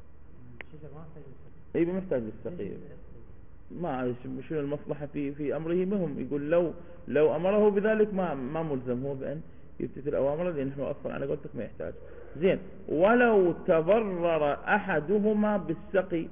اي محتاج للسقي. ما شنو المصلحة في أمره مهم. يقول لو أمره بذلك ما ملزم هو بأن يمتثل أوامره لأن احنا أصلا أنا قلت لك ما يحتاج. زين ولو تضرر أحدهما بالسقي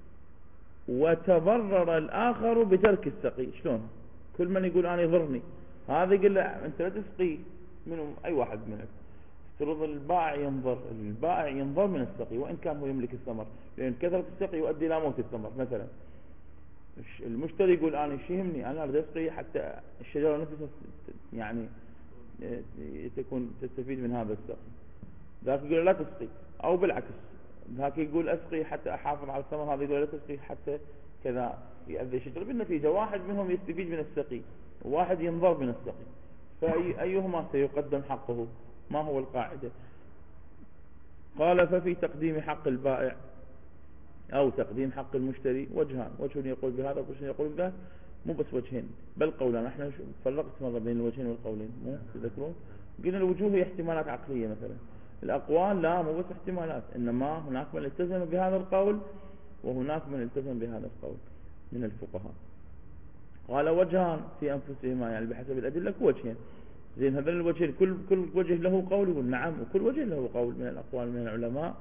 وتضرر الآخر بترك السقي شلون؟ كل من يقول أنا يضرني هذا يقول له أنت لا تسقي منهم أي واحد منك. افترض البائع ينظر من السقي وإن كان هو يملك الثمر، لأن كثرة السقي يؤدي إلى موت الثمر. مثلا المشتري يقول أنا شو يهمني أنا أريد أسقي حتى الشجرة نفسها يعني تكون تستفيد من هذا السقي، ذاك يقول لا تسقي. أو بالعكس ذاك يقول أسقي حتى أحافظ على الثمر، هذا يقول لا تسقي حتى كذا يؤذي الشجرة. بالنتيجة واحد منهم يستفيد من السقي وواحد ينظر من السقي، فأيهما سيقدم حقه؟ ما هو القاعدة؟ قال ففي تقديم حق البائع أو تقديم حق المشتري وجهان، وجه يقول بهذا ووجه يقول بذاك، مو بس وجهين بل قولان. احنا فرقت مرة بين الوجهين والقولين مو تذكرون؟ قلنا الوجوه هي احتمالات عقلية مثلا، الأقوال لا مو بس احتمالات، إنما هناك من التزم بهذا القول وهناك من التزم بهذا القول من الفقهاء. قال وجهان في أنفسهما يعني بحسب الأدلة وجهين. زين هذين الوجهين كل وجه له قول؟ يقول نعم وكل وجه له قول من الأقوال من العلماء.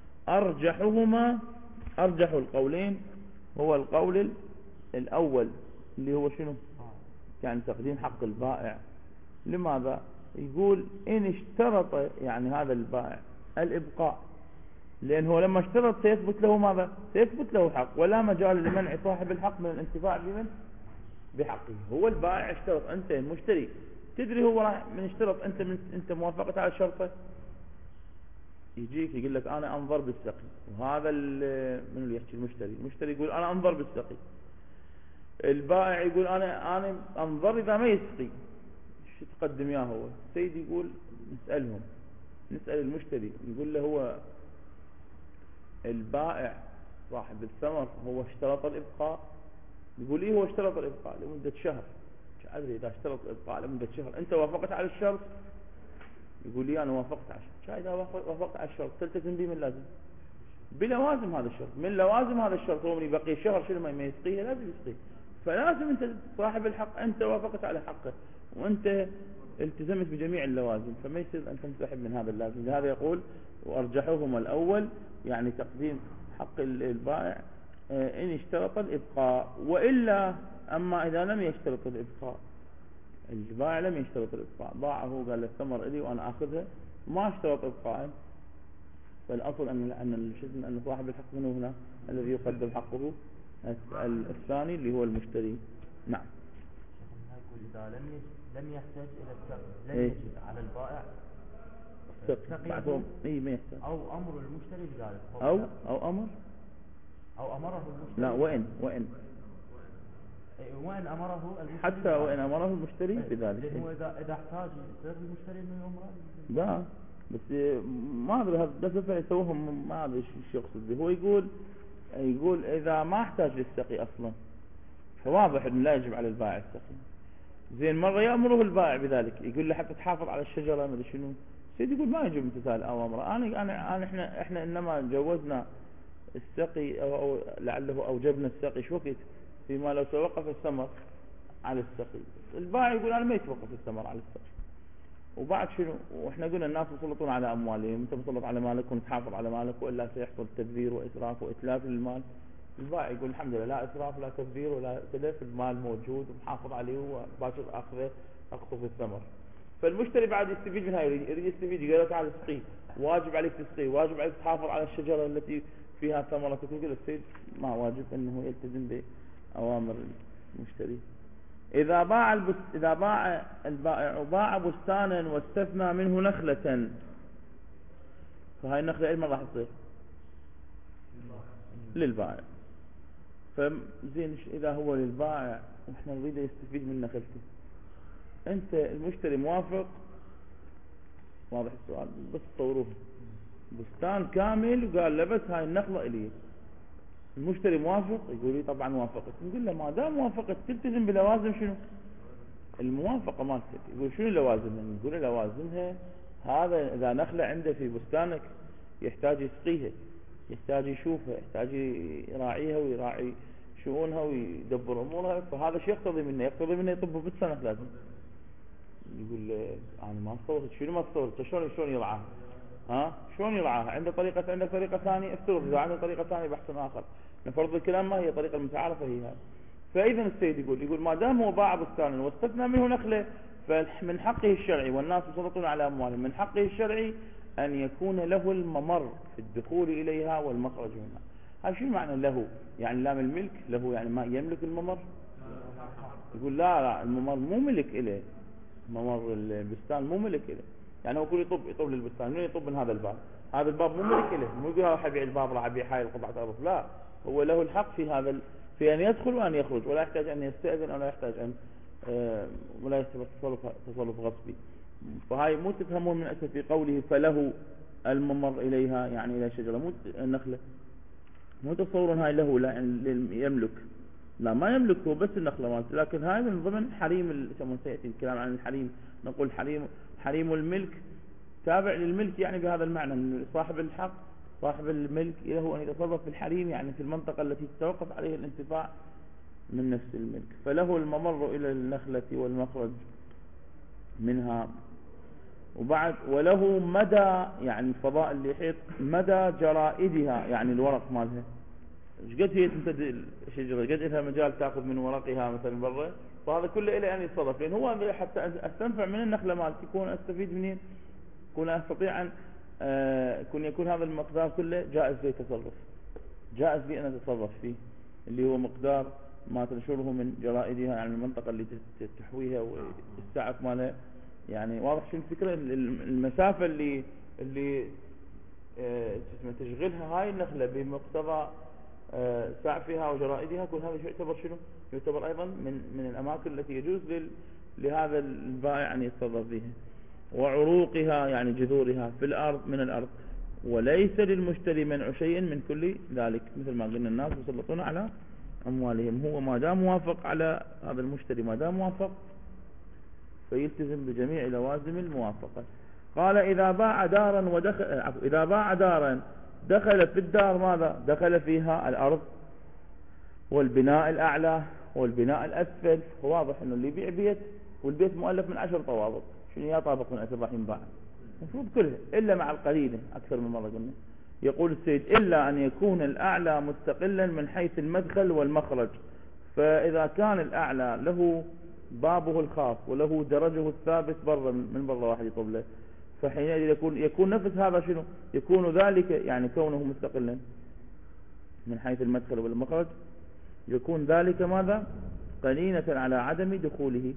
أرجح القولين هو القول الأول اللي هو شنو؟ يعني تقديم حق البائع. لماذا؟ يقول إن اشترط يعني هذا البائع الإبقاء، لأنه لما اشترط سيثبت له ماذا؟ سيثبت له حق، ولا مجال لمنع صاحب الحق من الانتفاع بحقه. هو البائع اشترط، أنت المشتري تدري هو من اشترط أنت موافقة على الشرطة، يجيك يقول لك أنا أنظر بالسقي، وهذا من اللي يحكي المشتري يقول أنا أنظر بالسقي. البائع يقول أنا أنظر إذا ما يسقي. شو تقدم ياه هو؟ سيدي يقول نسأل المشتري يقول له هو البائع صاحب الثمر هو اشترط الإبقاء؟ يقول إيه هو اشترط الإبقاء لمدة شهر. أدري إذا اشترط الإبقاء لمدة شهر أنت وافقت على الشرط؟ يقول لي أنا وافقت على الشرط. إذا وافقت على الشرط تلتزم به من لازم بلوازم هذا الشرط، من لوازم هذا الشرط هو من يبقي شهر شنو ما يسقيه لازم يسقيه. فلازم أنت صاحب الحق أنت وافقت على حقه وأنت التزمت بجميع اللوازم، فما يصير أن تنسحب من هذا اللازم. لهذا يقول وأرجحهما الأول يعني تقديم حق البائع إن اشترط الإبقاء. وإلا أما إذا لم يشترط الإبقاء، البائع لم يشترط الإبقاء، باعه قال الثمر إلي وأنا أخذها ما اشترط إبقاء، فالأصل أن صاحب الحق منه هنا الذي يقدم حقه الثاني اللي هو المشتري. نعم. يقول إذا لم يحتاج إلى السقي لم يجب على البائع بعدهم ما يحتاج أو أمر المشتري بذلك أو أمره المشتري. لا وين أمره المشتري حتى وإن أمره المشتري بذلك، لأنه إذا احتاج يصير المشتري من أمره. لا بس ما أدري هذا دفع يسوهم ما أدري شو يقصد به. هو يقول إذا ما احتاج للسقي أصلا فواضح إنه لا يجب على البائع السقي. زين مرة يأمره البائع بذلك يقول له حتى تحافظ على الشجرة ما أدري شنو، سيد يقول ما يجب امتثال أوامره. إحنا إنما جوزنا السقي أو لعله أوجبنا السقي شو وقت فيما لو توقف الثمر على السقي. البائع يقول أنا ما يتوقف الثمر على السقي. وبعد شنو؟ وإحنا قلنا الناس يسلطون على أموالهم، أنت مسلط على مالك وتحافظ على مالك وإلا سيحصل تبذير وإسراف وإتلاف للمال. البائع يقول الحمد لله لا إسراف لا تبذير ولا تلف، المال موجود ومحافظ عليه وباشر أخذه في الثمر. فالمشتري بعد يستفيد منها، يريد يستفيد يقول له تعال اسقي، واجب عليك تسقي، واجب عليك تحافظ على الشجرة التي فيها ثمرة. يقول السيد ما واجب أنه يلتزم بأوامر المشتري إذا باع البائع باع بستانا واستثنى منه نخلة، فهاي النخلة ايش ما راح تصير؟ للبائع. فزين إذا هو للبائع واحنا نريد يستفيد من نخلته، انت المشتري موافق؟ واضح السؤال؟ بس تصوروه بستان كامل وقال له بس هاي النخلة إلي، المشتري موافق؟ يقول لي طبعا موافقت. نقول له ما دام موافقت تلتزم بلوازم شنو؟ الموافقة مالتك. يقول شنو لوازمها؟ نقول له لوازمها هذا إذا نخلة عنده في بستانك يحتاج يسقيها، يحتاج يشوفها، يحتاج يراعيها ويراعي شؤونها ويدبر أمورها، فهذا شيء يقتضي منه يطبه بالسنة لازم. يقول أنا ما تصورت. شنو ما تصورت؟ شلون يرعاها؟ شلون يرعاها؟ عنده طريقة ثانية، افترض إذا عنده طريقة ثانية بحث آخر، نفرض الكلام ما هي طريقة المتعارفة هي هذه. فإذا السيد يقول ما دام هو باع بستانا واستثنى منه نخلة، فمن حقه الشرعي، والناس يسلطون على أموالهم، من حقه الشرعي أن يكون له الممر في الدخول إليها والمخرج منها. هذا شو معنى له؟ يعني لام الملك له، يعني ما يملك الممر. يقول لا الممر مو ملك إليه، ممر البستان مو ملك إليه. يعني هو يقول يطب للبستان، من يطب من هذا الباب؟ هذا الباب مو ملك إليه، مو يقول راح أبيع الباب راح أبيع هاي القطعة أرض، لا، هو له الحق في هذا في أن يدخل وأن يخرج، ولا يحتاج أن يستأذن ولا يحتاج أن ولا يستطيع تصرف غصبي. فهاي مو تفهمون من أسف في قوله فله الممر إليها يعني إلى شجرة، مو النخلة، مو تصورون هاي له لا يملك، لا ما يملك هو بس النخلة مالته، لكن هاي من ضمن حريم سيأتي الكلام عن الحريم، نقول حريم الملك تابع للملك، يعني بهذا المعنى أن صاحب الحق صاحب الملك له أن يتصرف في الحريم، يعني في المنطقة التي تتوقف عليه الانتفاع من نفس الملك. فله الممر إلى النخلة والمخرج منها. وبعد وله مدى، يعني الفضاء اللي يحيط مدى جرائدها، يعني الورق مالها ايش قد هي تمتد الشجرة، قد لها مجال تأخذ من ورقها مثلا برا، فهذا كله إلى أن يتصرف، لأن هو حتى أستنفع من النخلة مالتي يكون أستفيد منين، يكون أستطيع أن يكون هذا المقدار كله جائز لي تصرف، جائز لي أن أتصرف فيه، اللي هو مقدار ما تنشره من جرائدها، يعني المنطقة اللي تحويها والسعف مالها. يعني واضح شو الفكرة؟ المسافة اللي تشغلها هاي النخلة بمقتضى سعفها وجرائدها، يكون هذا يعتبر شنو؟ يعتبر أيضا من الأماكن التي يجوز لهذا البائع أن يتصرف فيها. وعروقها يعني جذورها في الأرض من الأرض، وليس للمشتري منع شيء من كل ذلك، مثل ما قلنا الناس يسلطون على أموالهم. هو ما دام موافق على هذا المشتري، ما دام موافق فيلتزم بجميع لوازم الموافقة. قال إذا باع دارا دخل في الدار ماذا؟ دخل فيها الأرض والبناء الأعلى والبناء الأسفل. واضح أنه اللي يبيع بيت والبيت مؤلف من 10 طوابق، شنو يا طابق من 10 راح ينباع؟ المفروض كلها إلا مع القليلة، أكثر من مرة قلنا. يقول السيد إلا أن يكون الأعلى مستقلا من حيث المدخل والمخرج. فإذا كان الأعلى له بابه الخاص وله درجه الثابت برا، من برا واحد يطب له، فحينئذ يكون نفس هذا شنو؟ يكون ذلك يعني كونه مستقلا من حيث المدخل والمخرج، يكون ذلك ماذا؟ قرينة على عدم دخوله،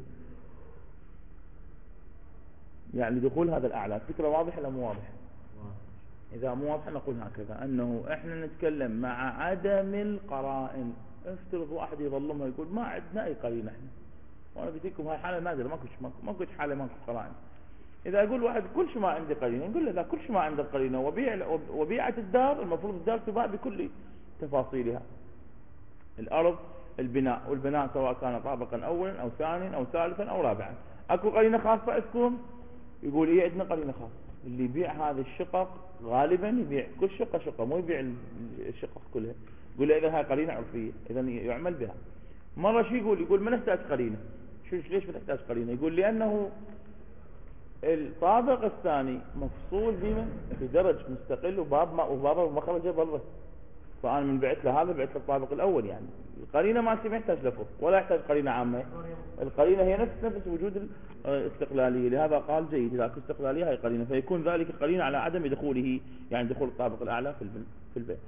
يعني دخول هذا الأعلى. الفكرة واضحة ولا مو واضحة؟ إذا مو واضحة نقول هكذا، أنه إحنا نتكلم مع عدم القرائن. افترض واحد يظلمها يقول ما عندنا أي قرينة إحنا، وأنا قلت لكم هاي حالة نادرة، ماكوش حالة ماكو قرائن. إذا يقول واحد كل شيء ما عندي قرينة، نقول له لا، كل شيء ما عندك قرينة، وبيعة الدار المفروض الدار تباع بكل تفاصيلها، الأرض، البناء، والبناء سواء كان طابقا أولا أو ثانيا أو ثالثا أو رابعا. أكو قرينة خاصة عندكم؟ يقول إيه عندنا قرينة خاصة. اللي يبيع هذه الشقق غالبا يبيع كل شقة، مو يبيع الشقق كلها. يقول إذا هاي قرينة عرفية إذا يعمل بها. مرة شو يقول ما نحتاج قرينة. ليش ما نحتاج قرينة؟ يقول لأنه الطابق الثاني مفصول بدرج مستقل وبابه ومخرجه برا، فأنا من بعت له هذا بعت له الطابق الأول. يعني القرينة ما يحتاج لفظ ولا يحتاج قرينة عامة، القرينة هي نفس وجود الاستقلالية. لهذا قال جيد إذا كانت استقلالية هي قرينة، فيكون ذلك قرينة على عدم دخوله، يعني دخول الطابق الأعلى في البيع.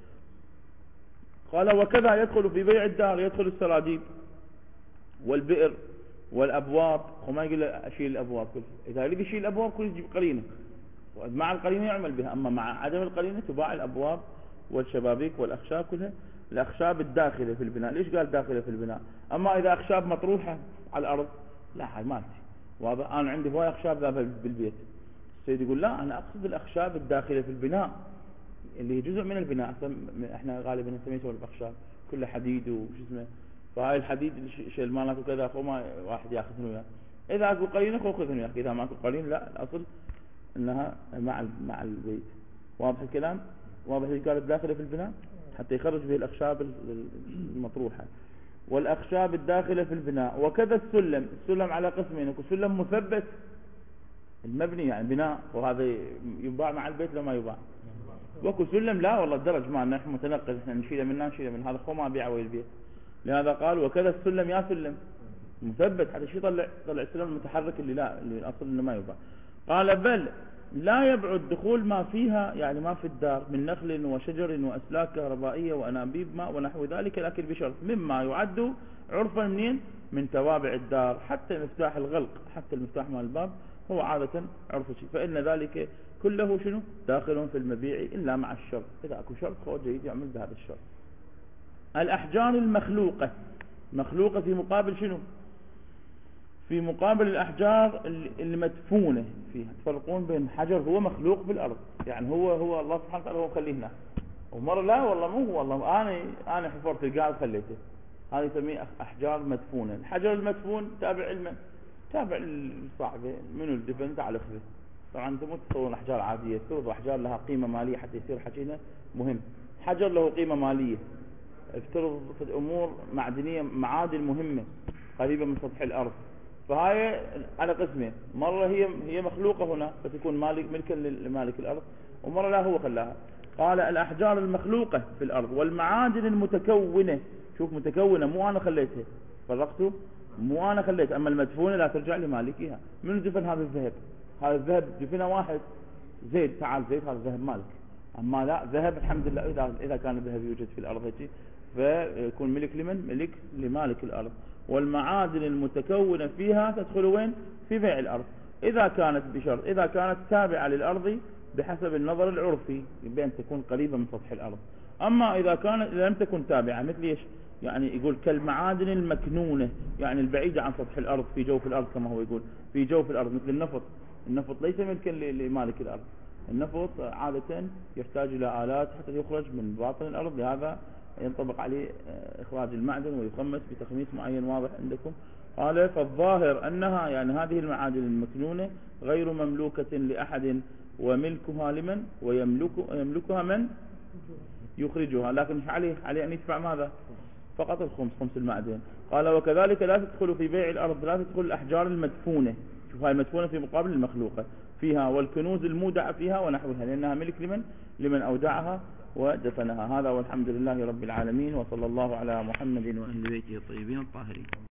قال وكذا يدخل في بيع الدار، يدخل السراجيب والبئر والأبواب، وما يقول أشيل الأبواب كلها، إذا يريد يشيل الأبواب كلها يجيب قرينة، ومع القرينة يعمل بها، أما مع عدم القرينة تباع الأبواب والشبابيك والأخشاب كلها. الأخشاب الداخلة في البناء، ليش قال داخلة في البناء؟ أما إذا أخشاب مطروحة على الأرض لا، هاي مالتي، واضح؟ أنا عندي هواي أخشاب ذابة بالبيت، السيد يقول لا، أنا أقصد الأخشاب الداخلة في البناء اللي هي جزء من البناء. احنا غالبا نسميه الأخشاب كله حديد وش اسمه، فهاي الحديد شيل مالك وكذا، فما واحد ياخذ وياه. إذا أكو قرينة خذ وياك، إذا ما أكو قرينة لا، الأصل إنها مع البيت. واضح الكلام؟ واضح اللي قال الداخلة في البناء حتى يخرج به الأخشاب المطروحة. والأخشاب الداخلة في البناء. وكذا السلم على قسمين، اكو سلم مثبت المبني يعني بناء، وهذا يباع مع البيت لما يباع، واكو سلم لا والله الدرج مالنا نحن متنقل، احنا نشيله من هذا خو ما بيعه ويا البيت. لهذا قال وكذا السلم، يا سلم مثبت حتى شي طلع السلم المتحرك اللي لا، اللي الاصل انه ما يباع. قال بل لا يبعد دخول ما فيها، يعني ما في الدار، من نخل وشجر وأسلاك كهربائية وأنابيب ماء ونحو ذلك، لكن بشرط مما يعد عرفا منين؟ من توابع الدار، حتى مفتاح الغلق، حتى المفتاح مال الباب هو عادة عرف شيء، فإن ذلك كله شنو؟ داخل في المبيع إلا مع الشرط. إذا أكو شرط هو جيد يعمل بهذا الشرط. الأحجار المخلوقة، مخلوقة في مقابل شنو؟ في مقابل الأحجار اللي مدفونة فيها. تفرقون بين حجر هو مخلوق في الأرض، يعني هو الله سبحانه وتعالى هو مخليه هنا، ومرة لا والله مو هو، والله أنا حفرت القاعد خليته، هذا يسميه أحجار مدفونة. الحجر المدفون تابع تابع لصاحبه، منو الدفن تعال اخذه. طبعا انتم مو تصورون أحجار عادية، تفرض أحجار لها قيمة مالية حتى يصير حكينا مهم. حجر له قيمة مالية، افترض في أمور معدنية، معادن مهمة قريبة من سطح الأرض، فهاي على قسمين، مرة هي مخلوقة هنا فتكون ملكا لمالك الأرض، ومرة لا هو خلاها. قال الأحجار المخلوقة في الأرض والمعادن المتكونة، شوف متكونة مو أنا خليتها، فرقته مو أنا خليتها، أما المدفونة لا ترجع لمالكها. من دفن هذا الذهب؟ هذا الذهب دفنه واحد زيد، تعال زيد هذا الذهب مالك، أما لا ذهب الحمد لله إذا كان الذهب يوجد في الأرض هيك فيكون ملك لمن؟ ملك لمالك الأرض. والمعادن المتكونة فيها تدخل وين؟ في بيع الأرض، إذا كانت بشرط، إذا كانت تابعة للأرض بحسب النظر العرفي بأن تكون قريبة من سطح الأرض. أما إذا لم تكن تابعة، مثل إيش؟ يعني يقول كالمعادن المكنونة، يعني البعيدة عن سطح الأرض، في جوف الأرض كما هو يقول، في جوف الأرض، مثل النفط ليس ملكا لمالك الأرض. النفط عادة يحتاج إلى آلات حتى يخرج من باطن الأرض، لهذا ينطبق عليه إخراج المعدن ويخمس بتخميس معين واضح عندكم. قال فالظاهر أنها يعني هذه المعادن المكنونة غير مملوكة لأحد، وملكها لمن؟ ويملكها من؟ يخرجها، لكن عليه أن يدفع ماذا؟ فقط خمس المعدن. قال وكذلك لا تدخل في بيع الأرض، لا تدخل الأحجار المدفونة، شوف هاي المدفونة في مقابل المخلوقة فيها، والكنوز المودعة فيها ونحوها، لأنها ملك لمن أودعها ودفنها. هذا والحمد لله رب العالمين، وصلى الله على محمد وأهل بيته الطيبين الطاهرين.